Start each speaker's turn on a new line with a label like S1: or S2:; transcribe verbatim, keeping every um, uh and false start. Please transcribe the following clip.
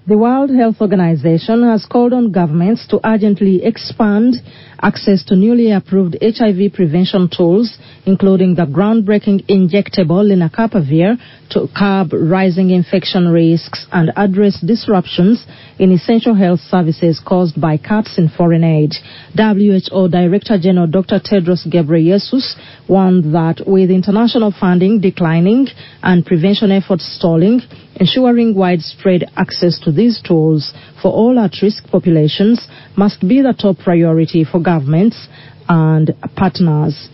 S1: The World Health Organization has called on governments to urgently expand access to newly approved H I V prevention tools, including the groundbreaking injectable lenacapavir, to curb rising infection risks and address disruptions in essential health services caused by cuts in foreign aid. W H O Director General Doctor Tedros Ghebreyesus warned that with international funding declining and prevention efforts stalling, ensuring widespread access to these tools for all at-risk populations must be the top priority for governments and partners.